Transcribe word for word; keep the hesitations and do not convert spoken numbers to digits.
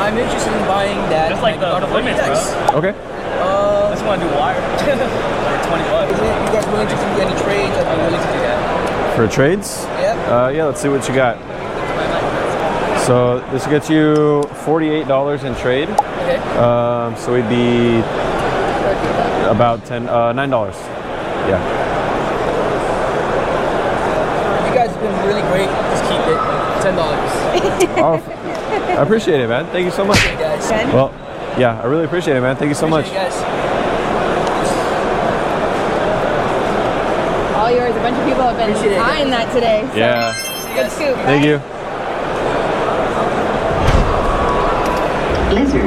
I'm interested in buying that. Just like the, the limits, bro. Okay. Uh, I just want to do wire. Like twenty bucks. is it, you guys willing to do any trades? I'd be willing to do that. For trades? Yep. Uh, yeah, let's see what you got. So this gets you forty-eight dollars in trade. Okay. Um, so we'd be about ten, uh, nine dollars. Yeah. You guys have been really great. Just keep it. ten dollars. Oh, I appreciate it, man. Thank you so much. Okay, guys. Well, yeah, I really appreciate it, man. Thank you so much. Appreciate you guys. All yours. A bunch of people have been Appreciate it. eyeing that today. So Yeah. good scoop. Thank you. Blizzard